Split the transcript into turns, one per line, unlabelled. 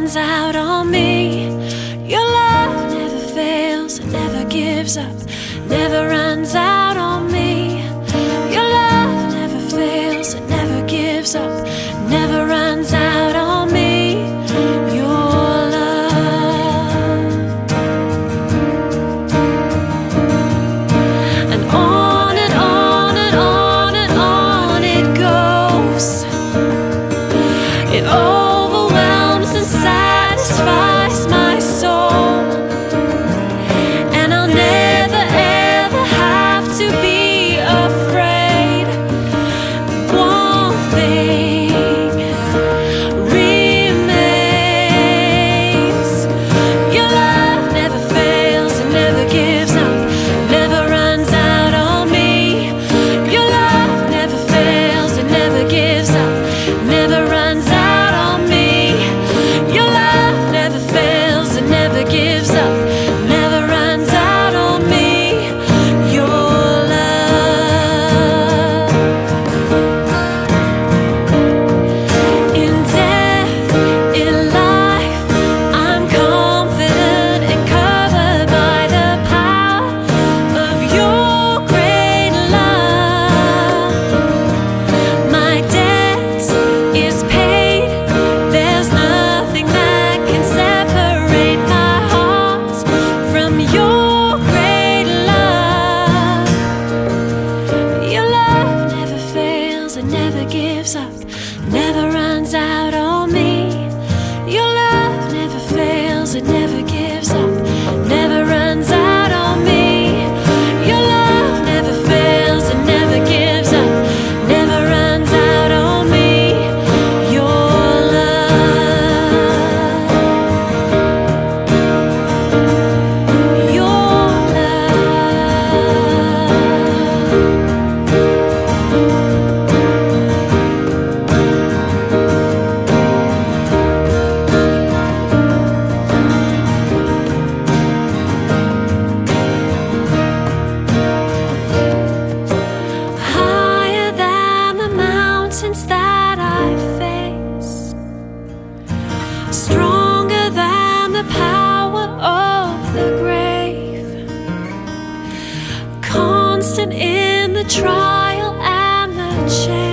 runs out on me. Your love never fails, it never gives up, never runs out on me. Your love never fails, it never gives up, never runs out on me. Your love. And on and on and on and on it goes. It overwhelms and satisfies my soul. And I'll never ever have to be afraid. One thing remains. Your love never fails, it never gives up, never runs out on me. Your love never fails, it never gives up, never runs out on me. Your love never fails, it never gives up, never runs out on me. Your love. In death, in life, I'm confident and covered by the power of your great love. My debt is paid, there's nothing that can separate my heart from your great love. Your love never fails, it never gives up, never runs out on me. Your love never fails, it never gives up, never runs out on me. Your love never fails, it never gives up, never runs out on me. Your love. Your higher than the mountains that I face, stronger than the power of the grave, constant in the trial and the change.